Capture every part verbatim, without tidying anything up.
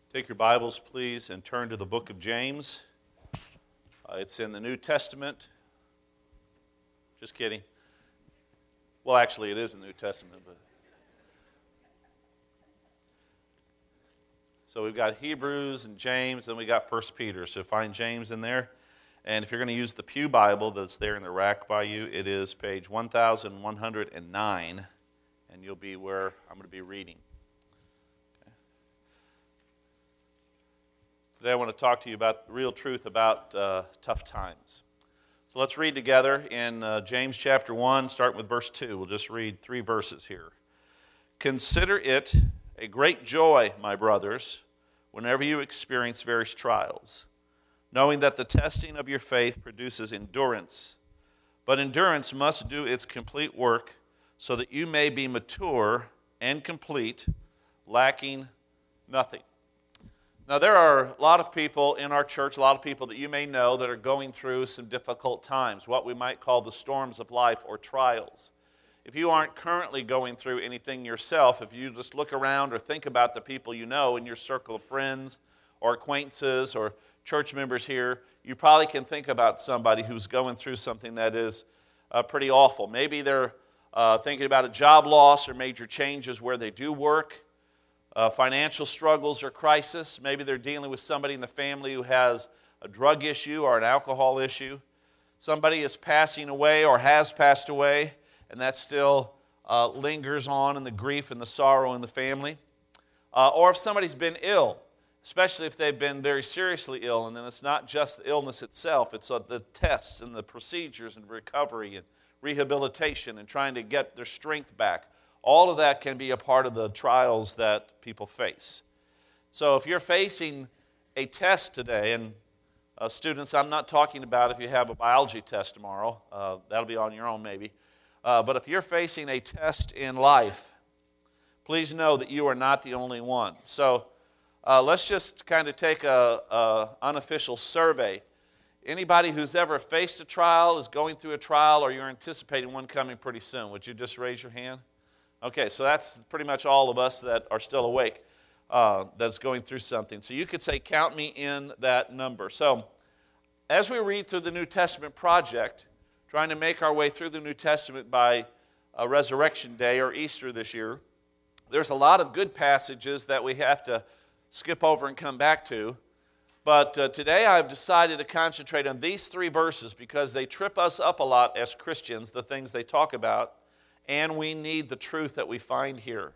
Take your Bibles, please, and turn to the book of James. Uh, it's in the New Testament. Just kidding. Well, actually, it is in the New Testament. But So we've got Hebrews and James, and we got First Peter. So find James in there. And if you're going to use the Pew Bible that's there in the rack by you, it is page one thousand one hundred nine, and you'll be where I'm going to be reading. Today I want to talk to you about the real truth about uh, tough times. So let's read together in uh, James chapter one, starting with verse two. We'll just read three verses here. Consider it a great joy, my brothers, whenever you experience various trials, knowing that the testing of your faith produces endurance. But endurance must do its complete work so that you may be mature and complete, lacking nothing. Now, there are a lot of people in our church, a lot of people that you may know that are going through some difficult times, what we might call the storms of life or trials. If you aren't currently going through anything yourself, if you just look around or think about the people you know in your circle of friends or acquaintances or church members here, you probably can think about somebody who's going through something that is uh, pretty awful. Maybe they're uh, thinking about a job loss or major changes where they do work. Uh, financial struggles or crisis. Maybe they're dealing with somebody in the family who has a drug issue or an alcohol issue. Somebody is passing away or has passed away, and that still uh, lingers on in the grief and the sorrow in the family. Uh, or if somebody's been ill, especially if they've been very seriously ill, and then it's not just the illness itself, it's uh, the tests and the procedures and recovery and rehabilitation and trying to get their strength back. All of that can be a part of the trials that people face. So if you're facing a test today, and uh, students, I'm not talking about if you have a biology test tomorrow. Uh, that'll be on your own maybe. Uh, but if you're facing a test in life, please know that you are not the only one. So uh, let's just kind of take a, a unofficial survey. Anybody who's ever faced a trial, is going through a trial, or you're anticipating one coming pretty soon, would you just raise your hand? Okay, so that's pretty much all of us that are still awake uh, that's going through something. So you could say, count me in that number. So as we read through the New Testament project, trying to make our way through the New Testament by uh, Resurrection Day or Easter this year, there's a lot of good passages that we have to skip over and come back to. But uh, today I've decided to concentrate on these three verses because they trip us up a lot as Christians, the things they talk about. And we need the truth that we find here.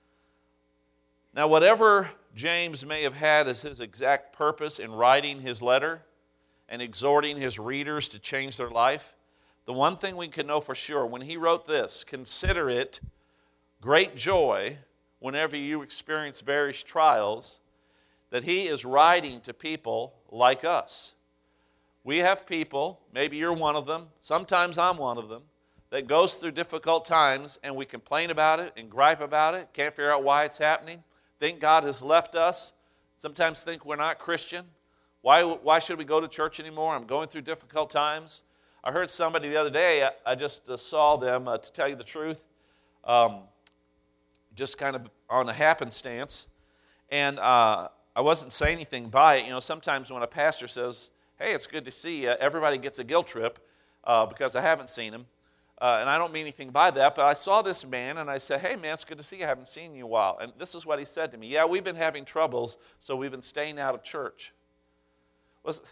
Now, whatever James may have had as his exact purpose in writing his letter and exhorting his readers to change their life, the one thing we can know for sure, when he wrote this, consider it great joy whenever you experience various trials, that he is writing to people like us. We have people, maybe you're one of them, sometimes I'm one of them, that goes through difficult times, and we complain about it and gripe about it, can't figure out why it's happening, think God has left us, sometimes think we're not Christian. Why, why should we go to church anymore? I'm going through difficult times. I heard somebody the other day, I, I just uh, saw them, uh, to tell you the truth, um, just kind of on a happenstance, and uh, I wasn't saying anything by it. You know, sometimes when a pastor says, hey, it's good to see you, everybody gets a guilt trip uh, because I haven't seen him. Uh, and I don't mean anything by that, but I saw this man, and I said, hey, man, it's good to see you. I haven't seen you in a while. And this is what he said to me. Yeah, we've been having troubles, so we've been staying out of church. Was,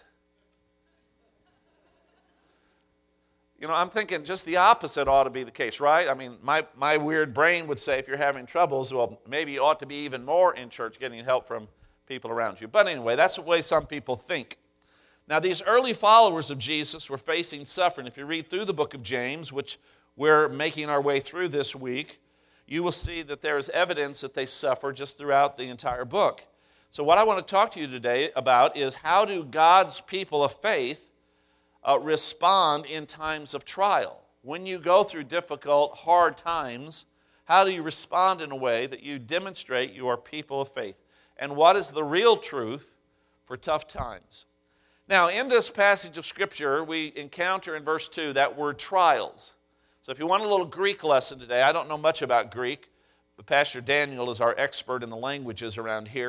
you know, I'm thinking just the opposite ought to be the case, right? I mean, my, my weird brain would say if you're having troubles, well, maybe you ought to be even more in church getting help from people around you. But anyway, that's the way some people think. Now, these early followers of Jesus were facing suffering. If you read through the book of James, which we're making our way through this week, you will see that there is evidence that they suffer just throughout the entire book. So what I want to talk to you today about is how do God's people of faith uh, respond in times of trial? When you go through difficult, hard times, how do you respond in a way that you demonstrate you are people of faith? And what is the real truth for tough times? Now, in this passage of Scripture, we encounter in verse two that word trials. So if you want a little Greek lesson today, I don't know much about Greek, but Pastor Daniel is our expert in the languages around here.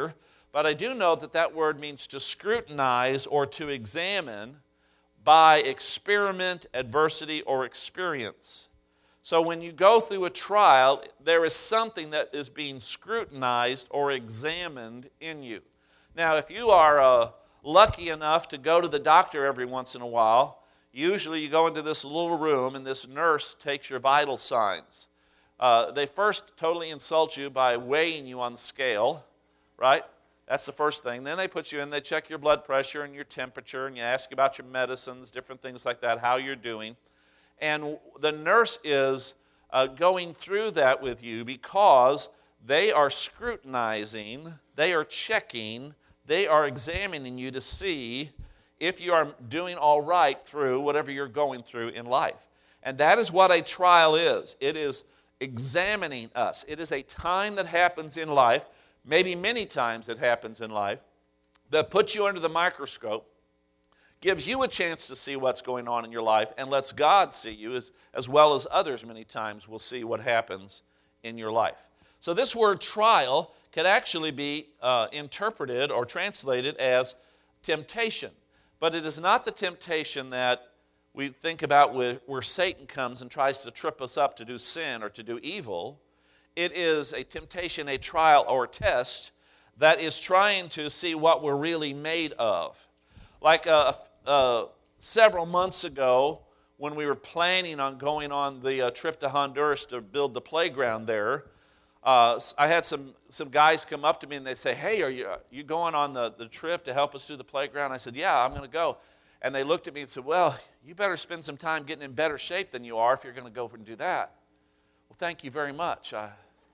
But I do know that that word means to scrutinize or to examine by experiment, adversity, or experience. So when you go through a trial, there is something that is being scrutinized or examined in you. Now, if you are uh, lucky enough to go to the doctor every once in a while, usually you go into this little room and this nurse takes your vital signs. Uh, they first totally insult you by weighing you on the scale, right? That's the first thing. Then they put you in, they check your blood pressure and your temperature, and you ask you about your medicines, different things like that, how you're doing. And the nurse is uh, going through that with you because they are scrutinizing, they are checking, they are examining you to see if you are doing all right through whatever you're going through in life. And that is what a trial is. It is examining us. It is a time that happens in life, maybe many times it happens in life, that puts you under the microscope, gives you a chance to see what's going on in your life, and lets God see you as, as well as others many times will see what happens in your life. So this word trial could actually be uh, interpreted or translated as temptation. But it is not the temptation that we think about where, where Satan comes and tries to trip us up to do sin or to do evil. It is a temptation, a trial or test that is trying to see what we're really made of. Like uh, uh, several months ago, when we were planning on going on the uh, trip to Honduras to build the playground there, uh, I had some, some guys come up to me and they say, hey, are you, are you going on the, the trip to help us do the playground? I said, yeah, I'm going to go. And they looked at me and said, well, you better spend some time getting in better shape than you are if you're going to go and do that. Well, thank you very much. I,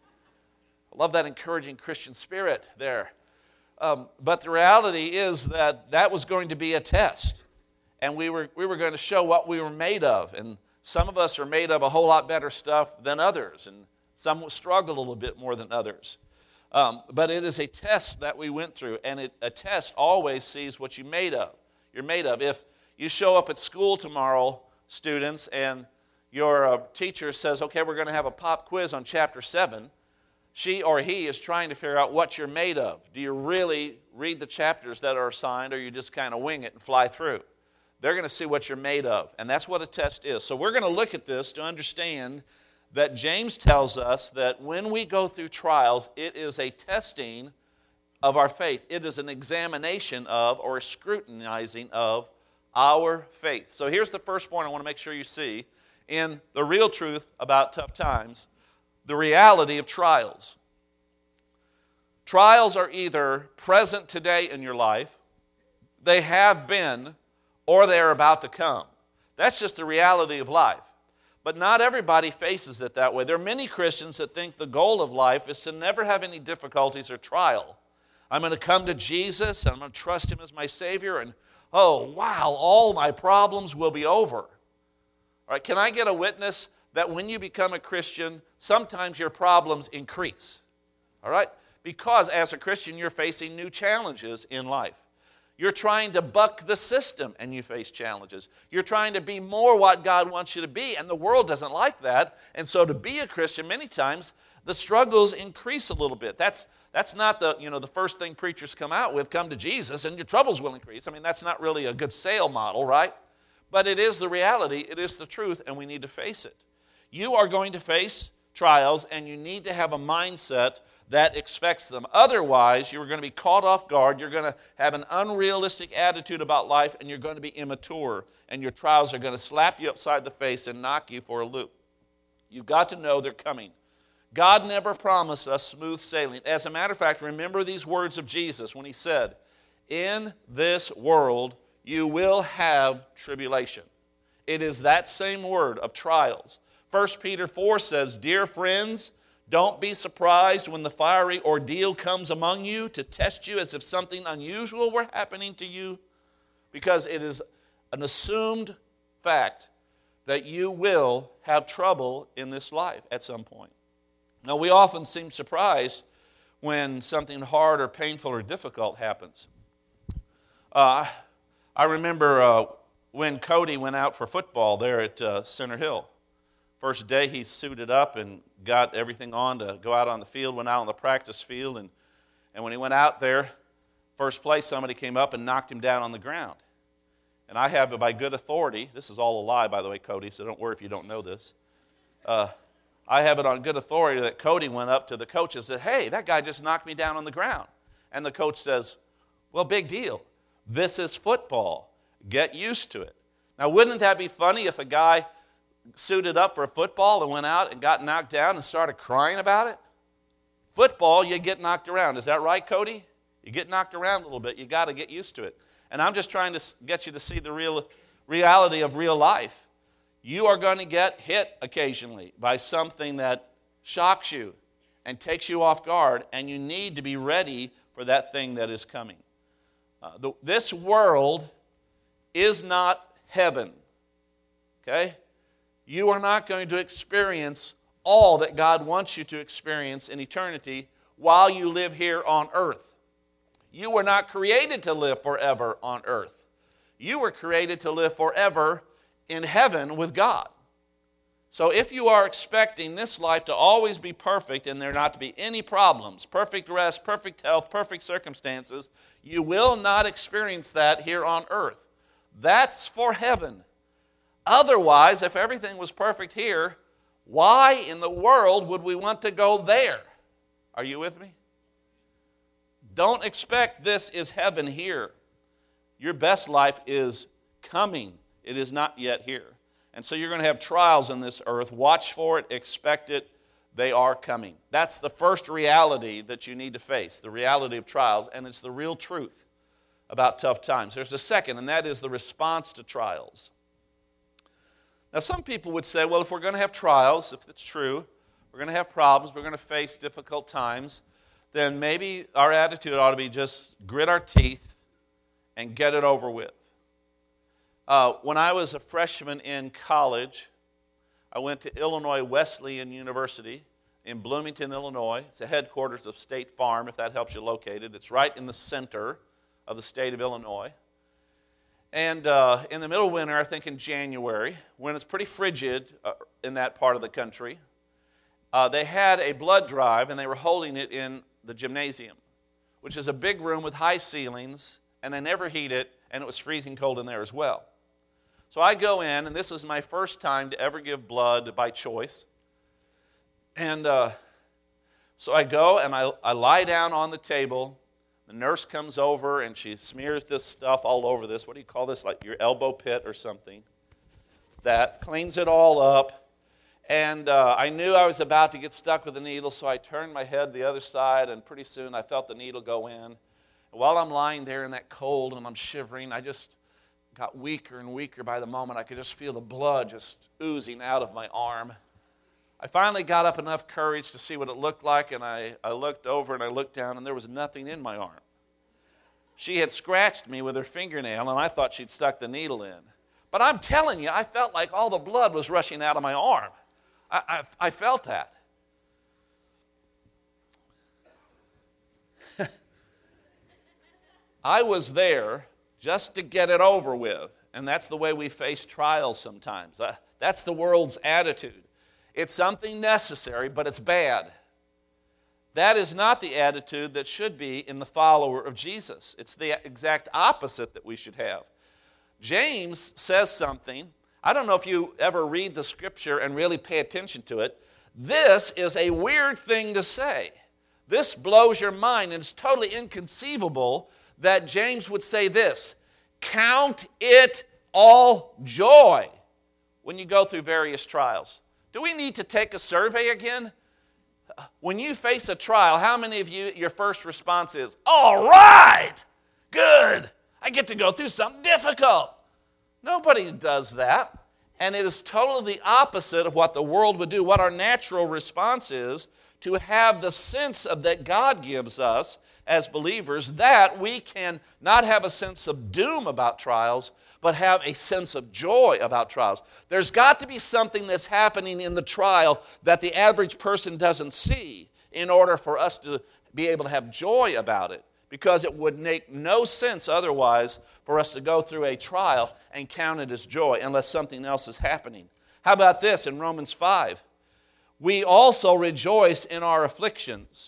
I love that encouraging Christian spirit there. Um, but the reality is that that was going to be a test. And we were, we were going to show what we were made of. And some of us are made of a whole lot better stuff than others. And some will struggle a little bit more than others. Um, but it is a test that we went through. And it, a test always sees what you're made of. You're made of. If you show up at school tomorrow, students, and your uh, teacher says, okay, we're going to have a pop quiz on chapter seven, she or he is trying to figure out what you're made of. Do you really read the chapters that are assigned, or you just kind of wing it and fly through? They're going to see what you're made of, and that's what a test is. So we're going to look at this to understand that James tells us that when we go through trials, it is a testing of our faith. It is an examination of or a scrutinizing of our faith. So here's the first point I want to make sure you see in the real truth about tough times, the reality of trials. Trials are either present today in your life, they have been, or they are about to come. That's just the reality of life. But not everybody faces it that way. There are many Christians that think the goal of life is to never have any difficulties or trial. I'm going to come to Jesus, and I'm going to trust Him as my Savior, and oh, wow, all my problems will be over. All right, can I get a witness that when you become a Christian, sometimes your problems increase? All right? Because as a Christian, you're facing new challenges in life. You're trying to buck the system, and you face challenges. You're trying to be more what God wants you to be, and the world doesn't like that. And so to be a Christian, many times, the struggles increase a little bit. That's that's not the, you know, the first thing preachers come out with, come to Jesus, and your troubles will increase. I mean, that's not really a good sale model, right? But it is the reality, it is the truth, and we need to face it. You are going to face trials, and you need to have a mindset that expects them. Otherwise, you're going to be caught off guard. You're going to have an unrealistic attitude about life, and you're going to be immature, and your trials are going to slap you upside the face and knock you for a loop. You've got to know they're coming. God never promised us smooth sailing. As a matter of fact, remember these words of Jesus when He said, in this world you will have tribulation. It is that same word of trials. First Peter four says, dear friends, don't be surprised when the fiery ordeal comes among you to test you as if something unusual were happening to you, because it is an assumed fact that you will have trouble in this life at some point. Now, we often seem surprised when something hard or painful or difficult happens. Uh, I remember uh, when Cody went out for football there at uh, Center Hill. First day he suited up and got everything on to go out on the field, went out on the practice field, and, and when he went out there, First place, somebody came up and knocked him down on the ground. And I have it by good authority. This is all a lie, by the way, Cody, so don't worry if you don't know this. Uh, I have it on good authority that Cody went up to the coach and said, hey, that guy just knocked me down on the ground. And the coach says, well, big deal. This is football. Get used to it. Now, wouldn't that be funny if a guy suited up for a football and went out and got knocked down and started crying about it? Football, you get knocked around. Is that right, Cody? You get knocked around a little bit. You got to get used to it. And I'm just trying to get you to see the real reality of real life. You are going to get hit occasionally by something that shocks you and takes you off guard, and you need to be ready for that thing that is coming. Uh, the, this world is not heaven, okay? You are not going to experience all that God wants you to experience in eternity while you live here on earth. You were not created to live forever on earth. You were created to live forever in heaven with God. So if you are expecting this life to always be perfect and there not to be any problems, perfect rest, perfect health, perfect circumstances, you will not experience that here on earth. That's for heaven. Otherwise, if everything was perfect here, why in the world would we want to go there? Are you with me? Don't expect this is heaven here. Your best life is coming. It is not yet here. And so you're going to have trials on this earth. Watch for it. Expect it. They are coming. That's the first reality that you need to face, the reality of trials, and it's the real truth about tough times. There's a second, and that is the response to trials. Now, some people would say, well, if we're going to have trials, if it's true, we're going to have problems, we're going to face difficult times, then maybe our attitude ought to be just grit our teeth and get it over with. Uh, when I was a freshman in college, I went to Illinois Wesleyan University in Bloomington, Illinois. It's the headquarters of State Farm, if that helps you locate it. It's right in the center of the state of Illinois. And uh, in the middle of winter, I think in January, when it's pretty frigid uh, in that part of the country, uh, they had a blood drive, and they were holding it in the gymnasium, which is a big room with high ceilings, and they never heat it, and it was freezing cold in there as well. So I go in, and this is my first time to ever give blood by choice. And uh, so I go, and I, I lie down on the table. The nurse comes over, and she smears this stuff all over this. What do you call this? Like your elbow pit or something. That cleans it all up. And uh, I knew I was about to get stuck with the needle, so I turned my head the other side, and pretty soon I felt the needle go in. And while I'm lying there in that cold and I'm shivering, I just got weaker and weaker by the moment. I could just feel the blood just oozing out of my arm. I finally got up enough courage to see what it looked like, and I, I looked over and I looked down, and there was nothing in my arm. She had scratched me with her fingernail, and I thought she'd stuck the needle in. But I'm telling you, I felt like all the blood was rushing out of my arm. I, I, I felt that. I was there just to get it over with, and that's the way we face trials sometimes. Uh, that's the world's attitude. It's something necessary, but it's bad. That is not the attitude that should be in the follower of Jesus. It's the exact opposite that we should have. James says something. I don't know if you ever read the scripture and really pay attention to it. This is a weird thing to say. This blows your mind, and it's totally inconceivable that James would say this: count it all joy when you go through various trials. Do we need to take a survey again? When you face a trial, how many of you, your first response is, all right, good, I get to go through something difficult? Nobody does that. And it is totally the opposite of what the world would do. What our natural response is to have the sense of that God gives us as believers, that we can not have a sense of doom about trials, but have a sense of joy about trials. There's got to be something that's happening in the trial that the average person doesn't see in order for us to be able to have joy about it, because it would make no sense otherwise for us to go through a trial and count it as joy unless something else is happening. How about this in Romans five? We also rejoice in our afflictions,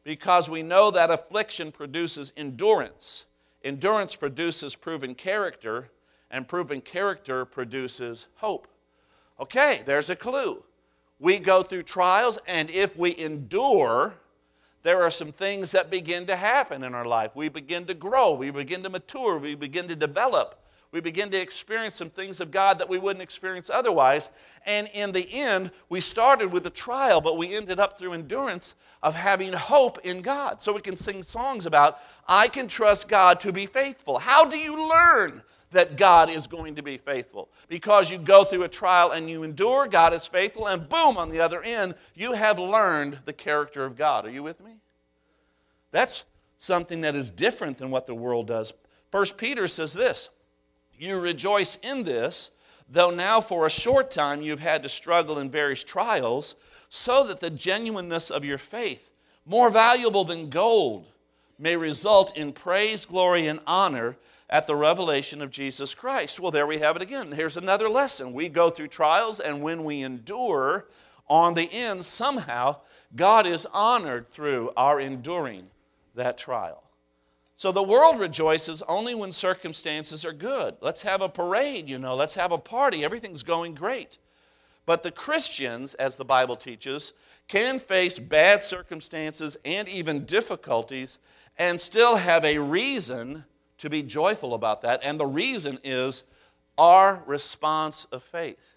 because we know that affliction produces endurance. Endurance produces proven character, and proven character produces hope. Okay, there's a clue. We go through trials, and if we endure, there are some things that begin to happen in our life. We begin to grow, we begin to mature, we begin to develop. We begin to experience some things of God that we wouldn't experience otherwise. And in the end, we started with a trial, but we ended up through endurance of having hope in God. So we can sing songs about, I can trust God to be faithful. How do you learn that God is going to be faithful? Because you go through a trial and you endure, God is faithful, and boom, on the other end, you have learned the character of God. Are you with me? That's something that is different than what the world does. First Peter says this, you rejoice in this, though now for a short time you've had to struggle in various trials, so that the genuineness of your faith, more valuable than gold, may result in praise, glory, and honor at the revelation of Jesus Christ. Well, there we have it again. Here's another lesson. We go through trials, and when we endure, on the end, somehow, God is honored through our enduring that trial. So the world rejoices only when circumstances are good. Let's have a parade, you know. Let's have a party. Everything's going great. But the Christians, as the Bible teaches, can face bad circumstances and even difficulties and still have a reason to be joyful about that. And the reason is our response of faith.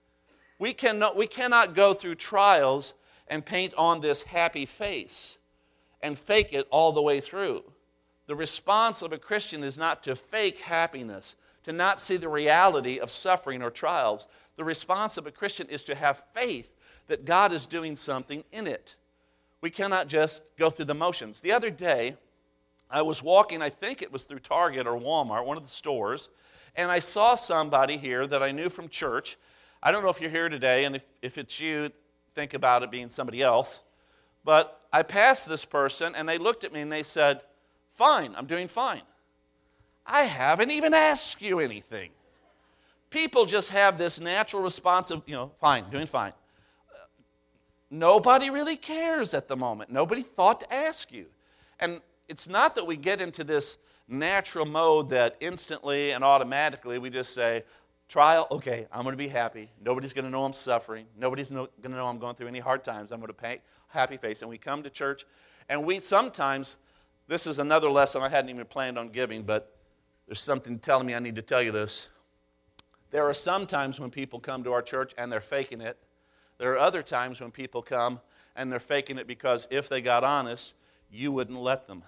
We cannot, we cannot go through trials and paint on this happy face and fake it all the way through. The response of a Christian is not to fake happiness, to not see the reality of suffering or trials. The response of a Christian is to have faith that God is doing something in it. We cannot just go through the motions. The other day, I was walking, I think it was through Target or Walmart, one of the stores, and I saw somebody here that I knew from church. I don't know if you're here today, and if, if it's you, think about it being somebody else. But I passed this person, and they looked at me and they said, fine, I'm doing fine. I haven't even asked you anything. People just have this natural response of, you know, fine, doing fine. Nobody really cares at the moment. Nobody thought to ask you. And it's not that we get into this natural mode that instantly and automatically we just say, trial, okay, I'm going to be happy. Nobody's going to know I'm suffering. Nobody's no, going to know I'm going through any hard times. I'm going to paint happy face. And we come to church, and we sometimes, this is another lesson I hadn't even planned on giving, but there's something telling me I need to tell you this. There are some times when people come to our church and they're faking it. There are other times when people come and they're faking it because if they got honest, you wouldn't let them.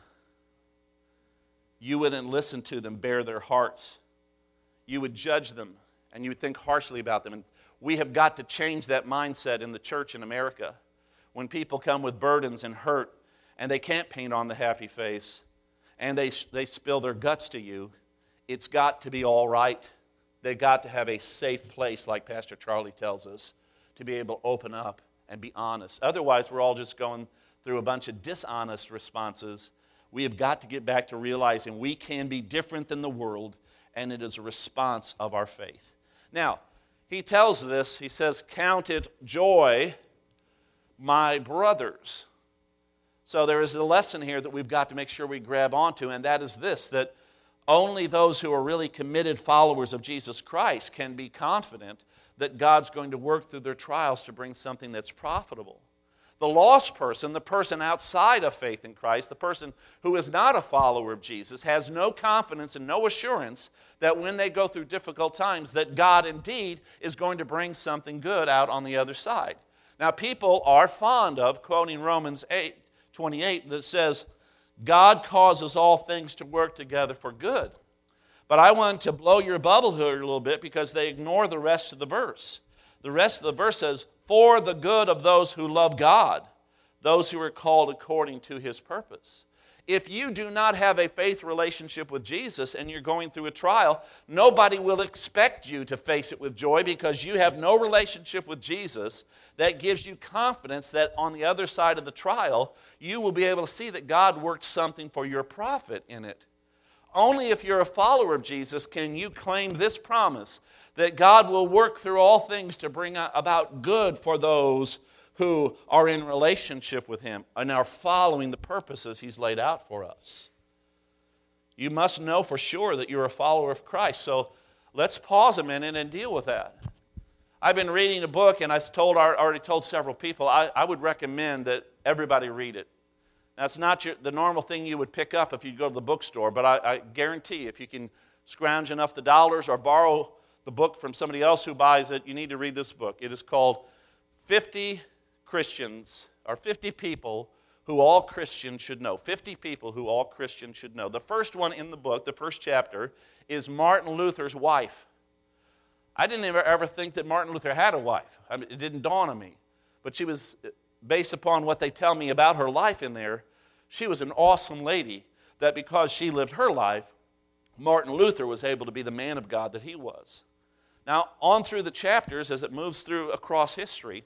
You wouldn't listen to them bare their hearts. You would judge them, and you would think harshly about them. And we have got to change that mindset in the church in America. When people come with burdens and hurt, and they can't paint on the happy face, and they, they spill their guts to you, it's got to be all right. They've got to have a safe place, like Pastor Charlie tells us, to be able to open up and be honest. Otherwise, we're all just going through a bunch of dishonest responses. We have got to get back to realizing we can be different than the world, and it is a response of our faith. Now, he tells this, he says, count it joy, my brothers. So there is a lesson here that we've got to make sure we grab onto, and that is this, that only those who are really committed followers of Jesus Christ can be confident that God's going to work through their trials to bring something that's profitable. The lost person, the person outside of faith in Christ, the person who is not a follower of Jesus, has no confidence and no assurance that when they go through difficult times, that God indeed is going to bring something good out on the other side. Now, people are fond of quoting Romans eight twenty-eight that says, God causes all things to work together for good. But I want to blow your bubble here a little bit because they ignore the rest of the verse. The rest of the verse says, for the good of those who love God, those who are called according to his purpose. If you do not have a faith relationship with Jesus and you're going through a trial, nobody will expect you to face it with joy because you have no relationship with Jesus that gives you confidence that on the other side of the trial, you will be able to see that God worked something for your profit in it. Only if you're a follower of Jesus can you claim this promise that God will work through all things to bring about good for those who are in relationship with him and are following the purposes he's laid out for us. You must know for sure that you're a follower of Christ. So let's pause a minute and deal with that. I've been reading a book, and I've told, already told several people, I, I would recommend that everybody read it. Now, it's not your, the normal thing you would pick up if you go to the bookstore, but I, I guarantee if you can scrounge enough the dollars or borrow the book from somebody else who buys it, you need to read this book. It is called fifty Christians, or fifty People Who All Christians Should Know. fifty People Who All Christians Should Know. The first one in the book, the first chapter, is Martin Luther's wife. I didn't ever, ever think that Martin Luther had a wife. I mean, it didn't dawn on me. But she was, based upon what they tell me about her life in there, she was an awesome lady that because she lived her life, Martin Luther was able to be the man of God that he was. Now, on through the chapters, as it moves through across history,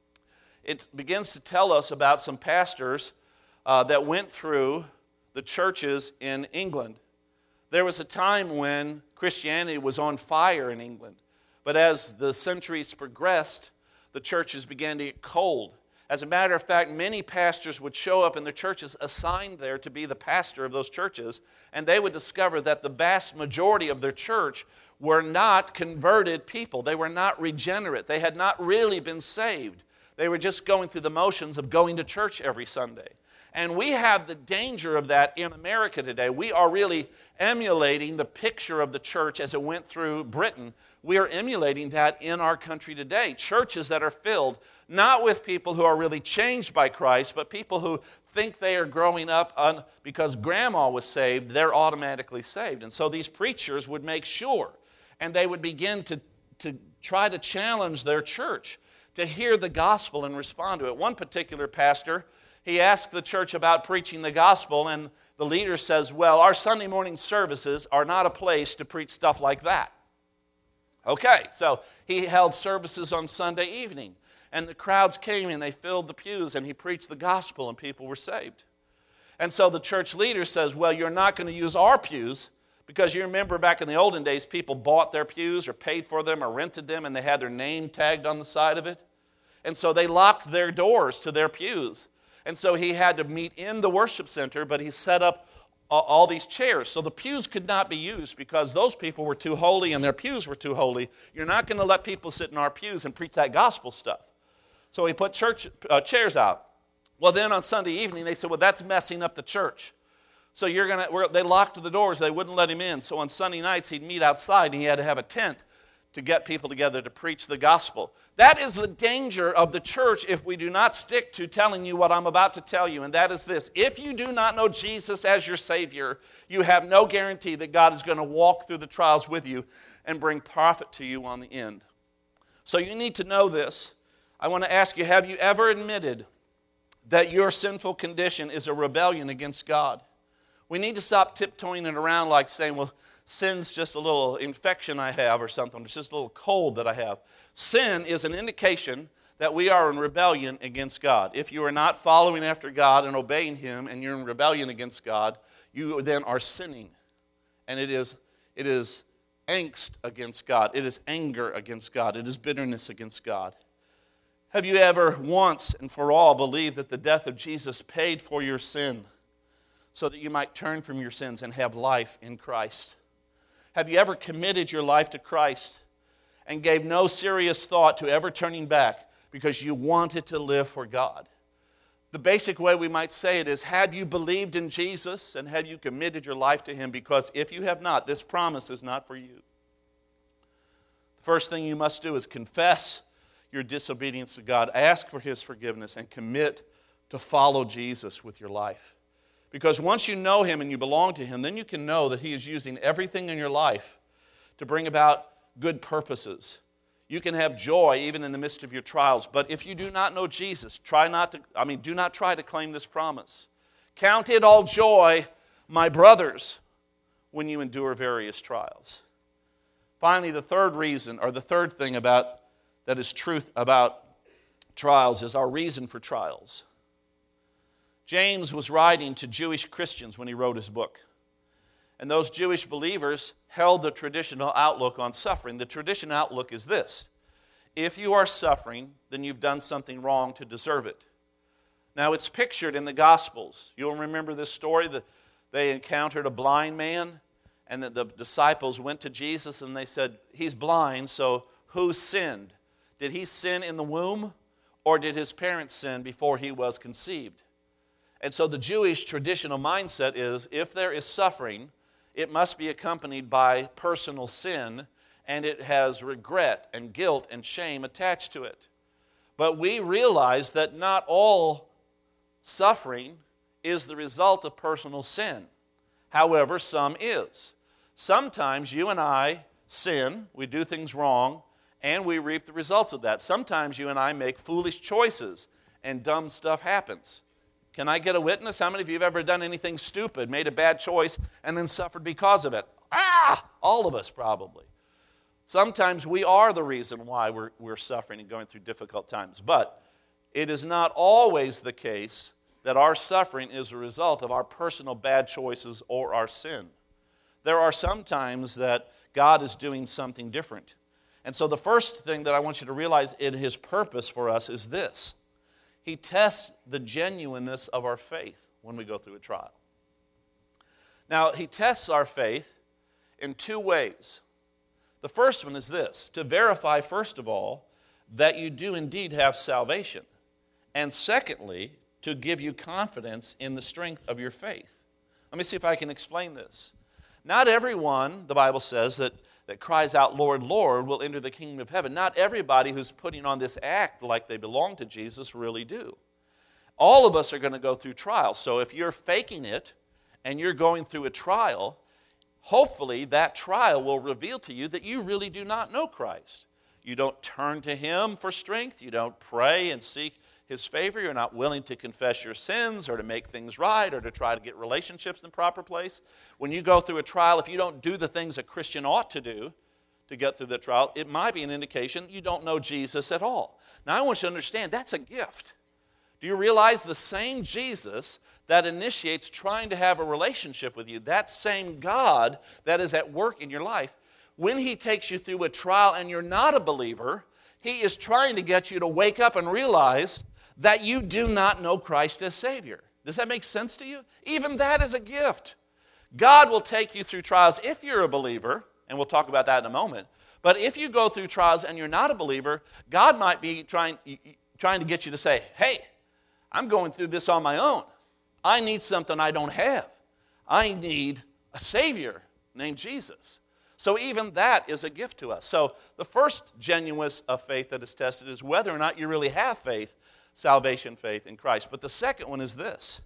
it begins to tell us about some pastors uh, that went through the churches in England. There was a time when Christianity was on fire in England. But as the centuries progressed, the churches began to get cold. As a matter of fact, many pastors would show up in their churches assigned there to be the pastor of those churches, and they would discover that the vast majority of their church were not converted people. They were not regenerate. They had not really been saved. They were just going through the motions of going to church every Sunday. And we have the danger of that in America today. We are really emulating the picture of the church as it went through Britain. We are emulating that in our country today. Churches that are filled not with people who are really changed by Christ, but people who think they are growing up on, because grandma was saved, they're automatically saved. And so these preachers would make sure, and they would begin to, to try to challenge their church to hear the gospel and respond to it. One particular pastor, he asked the church about preaching the gospel, and the leader says, well, our Sunday morning services are not a place to preach stuff like that. Okay, so he held services on Sunday evening, and the crowds came and they filled the pews, and he preached the gospel, and people were saved. And so the church leader says, well, you're not going to use our pews, because you remember back in the olden days, people bought their pews or paid for them or rented them, and they had their name tagged on the side of it. And so they locked their doors to their pews. And so he had to meet in the worship center, but he set up all these chairs. So the pews could not be used because those people were too holy and their pews were too holy. You're not going to let people sit in our pews and preach that gospel stuff. So he put church uh, chairs out. Well, then on Sunday evening, they said, well, that's messing up the church. So you're gonna. We're, they locked the doors. They wouldn't let him in. So on Sunday nights, he'd meet outside, and he had to have a tent to get people together to preach the gospel. That is the danger of the church if we do not stick to telling you what I'm about to tell you, and that is this. If you do not know Jesus as your Savior, you have no guarantee that God is going to walk through the trials with you and bring profit to you on the end. So you need to know this. I want to ask you, have you ever admitted that your sinful condition is a rebellion against God? We need to stop tiptoeing it around like saying, well, sin's just a little infection I have or something. It's just a little cold that I have. Sin is an indication that we are in rebellion against God. If you are not following after God and obeying Him and you're in rebellion against God, you then are sinning. And it is, it is angst against God. It is anger against God. It is bitterness against God. Have you ever once and for all believed that the death of Jesus paid for your sin, so that you might turn from your sins and have life in Christ? Have you ever committed your life to Christ and gave no serious thought to ever turning back because you wanted to live for God? The basic way we might say it is, have you believed in Jesus and have you committed your life to Him? Because if you have not, this promise is not for you. The first thing you must do is confess your disobedience to God, ask for His forgiveness, and commit to follow Jesus with your life. Because once you know Him and you belong to Him, then you can know that He is using everything in your life to bring about good purposes. You can have joy even in the midst of your trials. But if you do not know Jesus, try not to, I mean, do not try to claim this promise. Count it all joy, my brothers, when you endure various trials. Finally, the third reason, or the third thing about that is truth about trials, is our reason for trials. James was writing to Jewish Christians when he wrote his book. And those Jewish believers held the traditional outlook on suffering. The traditional outlook is this: if you are suffering, then you've done something wrong to deserve it. Now, it's pictured in the Gospels. You'll remember this story that they encountered a blind man, and that the disciples went to Jesus and they said, he's blind, so who sinned? Did he sin in the womb, or did his parents sin before he was conceived? And so the Jewish traditional mindset is, if there is suffering, it must be accompanied by personal sin, and it has regret and guilt and shame attached to it. But we realize that not all suffering is the result of personal sin. However, some is. Sometimes you and I sin, we do things wrong, and we reap the results of that. Sometimes you and I make foolish choices, and dumb stuff happens. Can I get a witness? How many of you have ever done anything stupid, made a bad choice, and then suffered because of it? Ah! All of us probably. Sometimes we are the reason why we're, we're suffering and going through difficult times. But it is not always the case that our suffering is a result of our personal bad choices or our sin. There are some times that God is doing something different. And so the first thing that I want you to realize in His purpose for us is this. He tests the genuineness of our faith when we go through a trial. Now, He tests our faith in two ways. The first one is this, to verify, first of all, that you do indeed have salvation. And secondly, to give you confidence in the strength of your faith. Let me see if I can explain this. Not everyone, the Bible says, that, that cries out, Lord, Lord, will enter the kingdom of heaven. Not everybody who's putting on this act like they belong to Jesus really do. All of us are going to go through trials. So if you're faking it and you're going through a trial, hopefully that trial will reveal to you that you really do not know Christ. You don't turn to Him for strength. You don't pray and seek His favor. You're not willing to confess your sins or to make things right or to try to get relationships in the proper place. When you go through a trial, if you don't do the things a Christian ought to do to get through the trial, it might be an indication you don't know Jesus at all. Now, I want you to understand that's a gift. Do you realize the same Jesus that initiates trying to have a relationship with you, that same God that is at work in your life, when He takes you through a trial and you're not a believer, He is trying to get you to wake up and realize that you do not know Christ as Savior. Does that make sense to you? Even that is a gift. God will take you through trials if you're a believer, and we'll talk about that in a moment. But if you go through trials and you're not a believer, God might be trying, trying to get you to say, hey, I'm going through this on my own. I need something I don't have. I need a Savior named Jesus. So even that is a gift to us. So the first genuineness of faith that is tested is whether or not you really have faith, salvation faith in Christ. But the second one is this.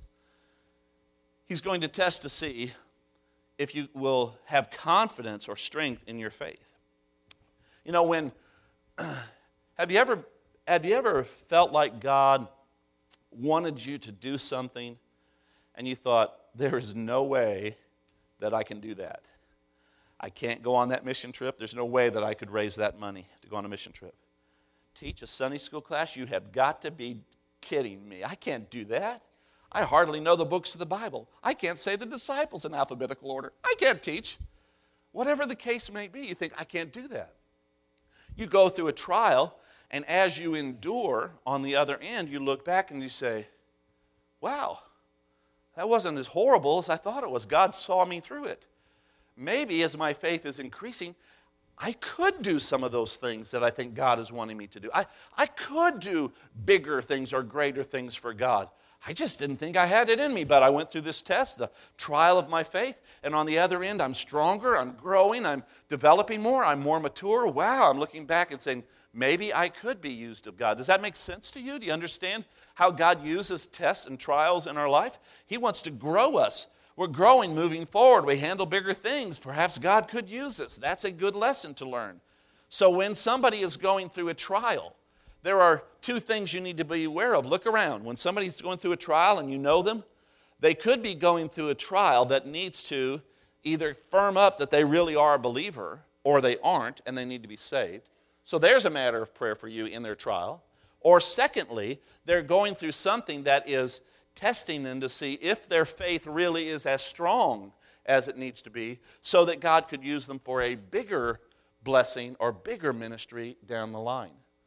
He's going to test to see if you will have confidence or strength in your faith. You know, when have you ever have you ever felt like God wanted you to do something and you thought, there is no way that I can do that. I can't go on that mission trip. There's no way that I could raise that money to go on a mission trip. Teach a Sunday school class? You have got to be kidding me. I can't do that. I hardly know the books of the Bible. I can't say the disciples in alphabetical order. I can't teach. Whatever the case may be, you think, I can't do that. You go through a trial, and as you endure on the other end, you look back and you say, wow, that wasn't as horrible as I thought it was. God saw me through it. Maybe as my faith is increasing, I could do some of those things that I think God is wanting me to do. I, I could do bigger things or greater things for God. I just didn't think I had it in me, but I went through this test, the trial of my faith, and on the other end, I'm stronger, I'm growing, I'm developing more, I'm more mature. Wow, I'm looking back and saying, maybe I could be used of God. Does that make sense to you? Do you understand how God uses tests and trials in our life? He wants to grow us. We're growing, moving forward. We handle bigger things. Perhaps God could use us. That's a good lesson to learn. So when somebody is going through a trial, there are two things you need to be aware of. Look around. When somebody's going through a trial and you know them, they could be going through a trial that needs to either firm up that they really are a believer or they aren't and they need to be saved. So there's a matter of prayer for you in their trial. Or secondly, they're going through something that is testing them to see if their faith really is as strong as it needs to be so that God could use them for a bigger blessing or bigger ministry down the line.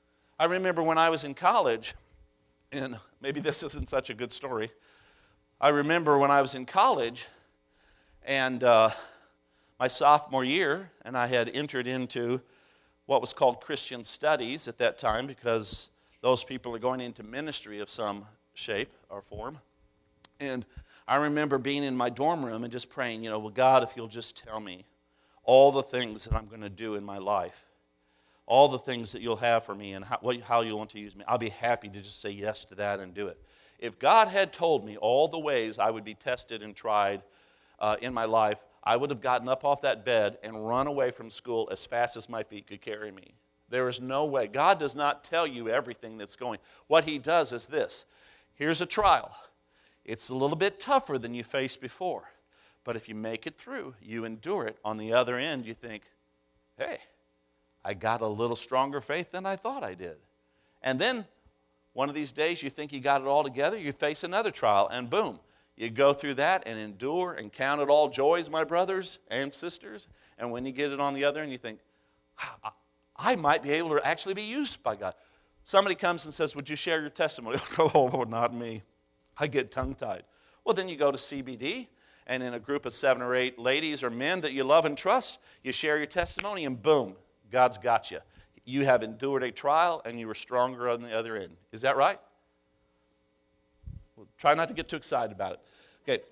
I remember when I was in college, and maybe this isn't such a good story. I remember when I was in college, and uh, my sophomore year, and I had entered into what was called Christian studies at that time, because those people are going into ministry of some shape or form. And I remember being in my dorm room and just praying, you know, well, God, if you'll just tell me all the things that I'm going to do in my life, all the things that you'll have for me and how, what, how you want to use me, I'll be happy to just say yes to that and do it. If God had told me all the ways I would be tested and tried uh, in my life, I would have gotten up off that bed and run away from school as fast as my feet could carry me. There is no way. God does not tell you everything that's going. What he does is this. Here's a trial. It's a little bit tougher than you faced before. But if you make it through, you endure it. On the other end, you think, hey, I got a little stronger faith than I thought I did. And then one of these days you think you got it all together, you face another trial, and boom, you go through that and endure and count it all joys, my brothers and sisters. And when you get it on the other end, you think, I might be able to actually be used by God. Somebody comes and says, would you share your testimony? Oh, not me. I get tongue-tied. Well, then you go to C B D, and in a group of seven or eight ladies or men that you love and trust, you share your testimony, and boom, God's got you. You have endured a trial, and you were stronger on the other end. Is that right? Well, try not to get too excited about it. Okay.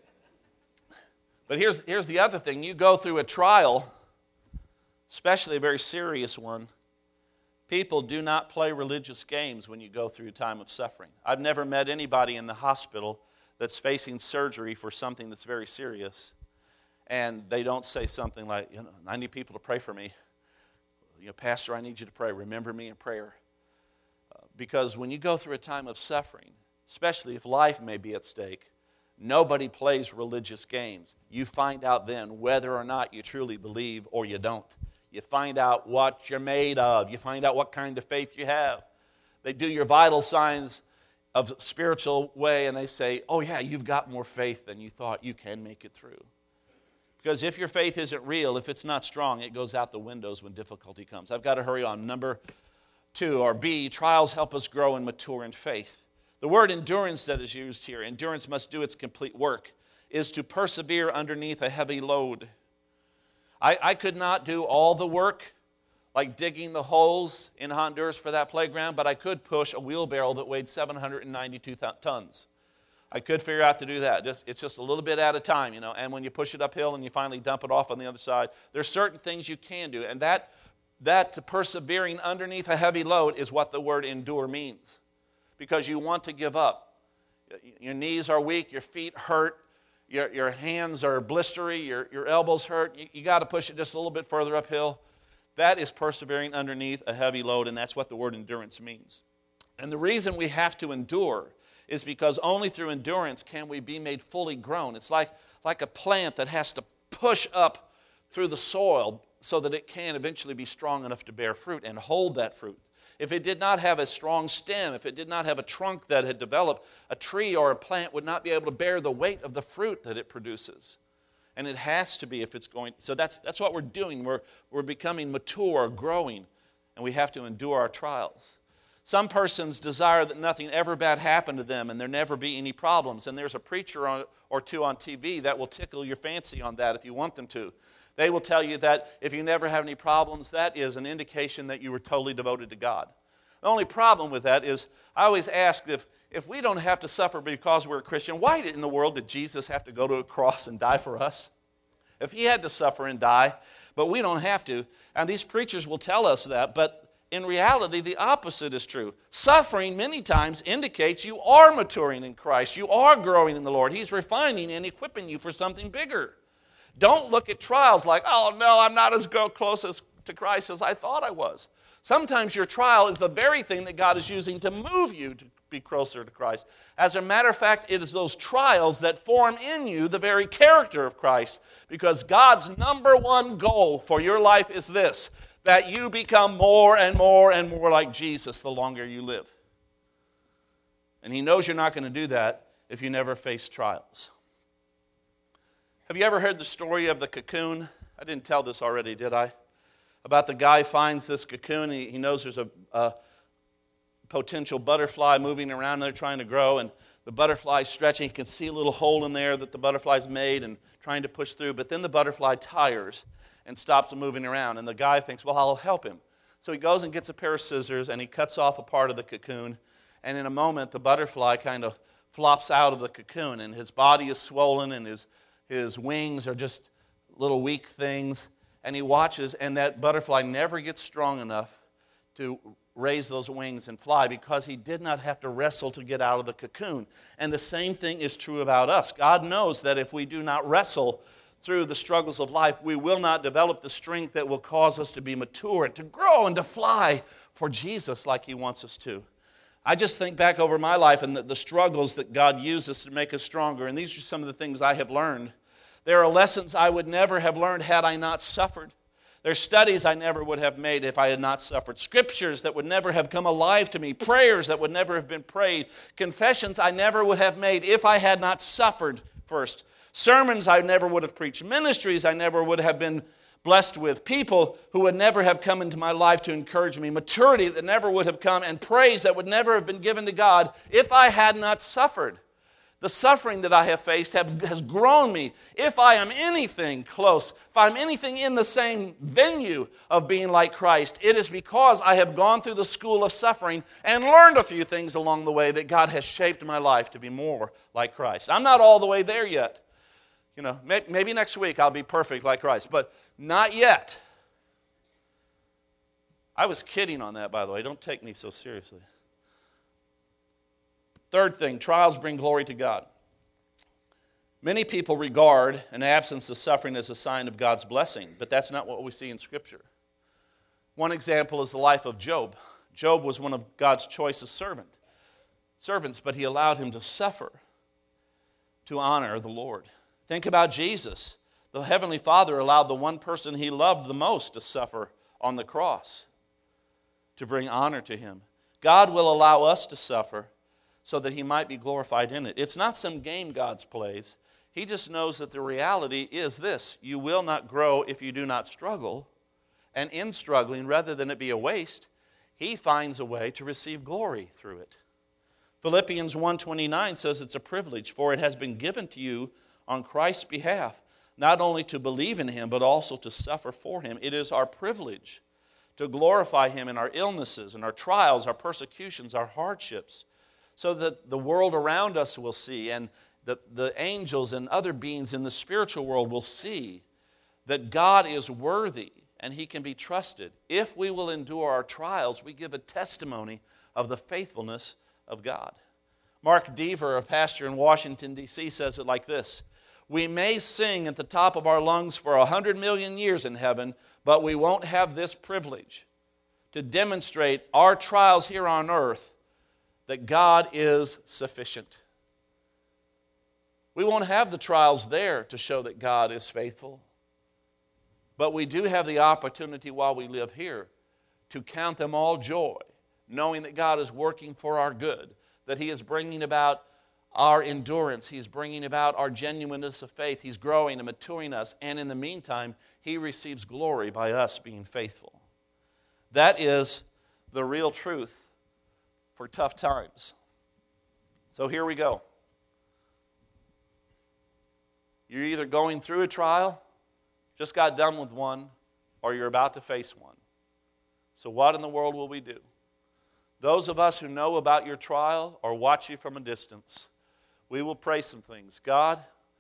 But here's, here's the other thing. You go through a trial, especially a very serious one. People do not play religious games when you go through a time of suffering. I've never met anybody in the hospital that's facing surgery for something that's very serious, and they don't say something like, you know, I need people to pray for me. You know, Pastor, I need you to pray. Remember me in prayer. Uh, because when you go through a time of suffering, especially if life may be at stake, nobody plays religious games. You find out then whether or not you truly believe or you don't. You find out what you're made of. You find out what kind of faith you have. They do your vital signs of spiritual way, and they say, oh yeah, you've got more faith than you thought. You can make it through. Because if your faith isn't real, if it's not strong, it goes out the windows when difficulty comes. I've got to hurry on. Number two, or B, trials help us grow and mature in faith. The word endurance that is used here, endurance must do its complete work, is to persevere underneath a heavy load. I, I could not do all the work, like digging the holes in Honduras for that playground, but I could push a wheelbarrow that weighed seven hundred ninety-two tons. I could figure out to do that. Just, it's just a little bit at a time, you know. And when you push it uphill and you finally dump it off on the other side, there's certain things you can do. And that, that persevering underneath a heavy load is what the word endure means. Because you want to give up. Your knees are weak, your feet hurt, your, your hands are blistery, your, your elbows hurt. You, you got to push it just a little bit further uphill. That is persevering underneath a heavy load, and that's what the word endurance means. And the reason we have to endure is because only through endurance can we be made fully grown. It's like, like a plant that has to push up through the soil so that it can eventually be strong enough to bear fruit and hold that fruit. If it did not have a strong stem, if it did not have a trunk that had developed, a tree or a plant would not be able to bear the weight of the fruit that it produces. And it has to be if it's going. So that's, that's what we're doing. We're, we're becoming mature, growing, and we have to endure our trials. Some persons desire that nothing ever bad happen to them and there never be any problems. And there's a preacher on, or two on T V that will tickle your fancy on that if you want them to. They will tell you that if you never have any problems, that is an indication that you were totally devoted to God. The only problem with that is I always ask if, if we don't have to suffer because we're a Christian, why in the world did Jesus have to go to a cross and die for us? If he had to suffer and die, but we don't have to. And these preachers will tell us that, but in reality, the opposite is true. Suffering many times indicates you are maturing in Christ. You are growing in the Lord. He's refining and equipping you for something bigger. Don't look at trials like, oh no, I'm not as close as, to Christ as I thought I was. Sometimes your trial is the very thing that God is using to move you to be closer to Christ. As a matter of fact, it is those trials that form in you the very character of Christ, because God's number one goal for your life is this, that you become more and more and more like Jesus the longer you live. And he knows you're not going to do that if you never face trials. Have you ever heard the story of the cocoon? I didn't tell this already, did I? About the guy finds this cocoon. He, he knows there's a, a, potential butterfly moving around, and they're trying to grow, and the butterfly's stretching. You can see a little hole in there that the butterfly's made and trying to push through, but then the butterfly tires and stops moving around, and the guy thinks, well, I'll help him. So he goes and gets a pair of scissors, and he cuts off a part of the cocoon, and in a moment, the butterfly kind of flops out of the cocoon, and his body is swollen, and his, his wings are just little weak things, and he watches, and that butterfly never gets strong enough to raise those wings and fly because he did not have to wrestle to get out of the cocoon. And the same thing is true about us. God knows that if we do not wrestle through the struggles of life, we will not develop the strength that will cause us to be mature and to grow and to fly for Jesus like he wants us to. I just think back over my life and the, the struggles that God uses to make us stronger, and these are some of the things I have learned. There are lessons I would never have learned had I not suffered. There's studies I never would have made if I had not suffered. Scriptures that would never have come alive to me. Prayers that would never have been prayed. Confessions I never would have made if I had not suffered first. Sermons I never would have preached. Ministries I never would have been blessed with. People who would never have come into my life to encourage me. Maturity that never would have come. And praise that would never have been given to God if I had not suffered. The suffering that I have faced have, has grown me. If I am anything close, if I'm anything in the same venue of being like Christ, it is because I have gone through the school of suffering and learned a few things along the way that God has shaped my life to be more like Christ. I'm not all the way there yet. You know, maybe next week I'll be perfect like Christ, but not yet. I was kidding on that, by the way. Don't take me so seriously. Third thing, trials bring glory to God. Many people regard an absence of suffering as a sign of God's blessing, but that's not what we see in Scripture. One example is the life of Job. Job was one of God's choicest servant, servants, but he allowed him to suffer to honor the Lord. Think about Jesus. The Heavenly Father allowed the one person he loved the most to suffer on the cross to bring honor to him. God will allow us to suffer so that he might be glorified in it. It's not some game God plays. He just knows that the reality is this: you will not grow if you do not struggle. And in struggling, rather than it be a waste, he finds a way to receive glory through it. Philippians one twenty-nine says it's a privilege, for it has been given to you on Christ's behalf, not only to believe in him, but also to suffer for him. It is our privilege to glorify him in our illnesses, and our trials, our persecutions, our hardships, so that the world around us will see, and the, the angels and other beings in the spiritual world will see that God is worthy and he can be trusted. If we will endure our trials, we give a testimony of the faithfulness of God. Mark Deaver, a pastor in Washington, D C, says it like this: we may sing at the top of our lungs for a hundred million years in heaven, but we won't have this privilege to demonstrate our trials here on earth that God is sufficient. We won't have the trials there to show that God is faithful. But we do have the opportunity while we live here to count them all joy, knowing that God is working for our good, that he is bringing about our endurance, he's bringing about our genuineness of faith, he's growing and maturing us, and in the meantime, he receives glory by us being faithful. That is the real truth for tough times. So here we go. You're either going through a trial, just got done with one, or you're about to face one. So what in the world will we do? Those of us who know about your trial or watch you from a distance, we will pray some things. God,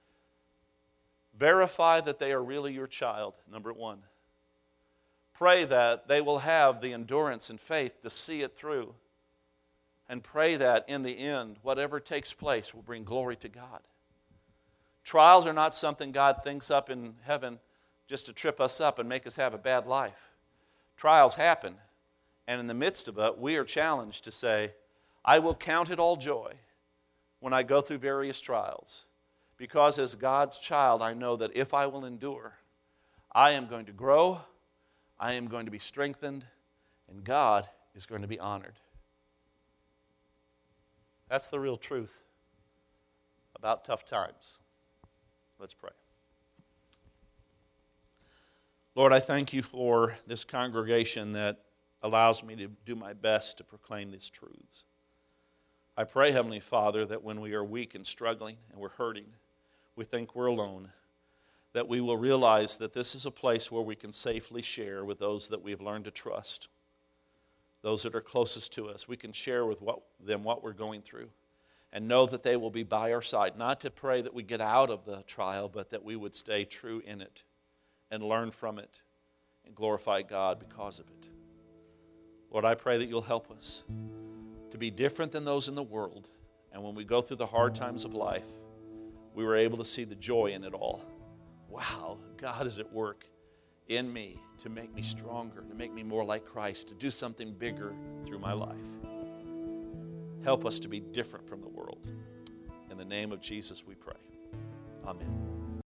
verify that they are really your child, number one. Pray that they will have the endurance and faith to see it through. And pray that in the end, whatever takes place will bring glory to God. Trials are not something God thinks up in heaven just to trip us up and make us have a bad life. Trials happen, and in the midst of it, we are challenged to say, I will count it all joy when I go through various trials, because as God's child, I know that if I will endure, I am going to grow, I am going to be strengthened, and God is going to be honored. That's the real truth about tough times. Let's pray. Lord, I thank you for this congregation that allows me to do my best to proclaim these truths. I pray, Heavenly Father, that when we are weak and struggling and we're hurting, we think we're alone, that we will realize that this is a place where we can safely share with those that we've learned to trust, those that are closest to us. We can share with what, them what we're going through and know that they will be by our side, not to pray that we get out of the trial, but that we would stay true in it and learn from it and glorify God because of it. Lord, I pray that you'll help us to be different than those in the world. And when we go through the hard times of life, we were able to see the joy in it all. Wow, God is at work in me to make me stronger, to make me more like Christ, to do something bigger through my life. Help us to be different from the world. In the name of Jesus we pray. Amen.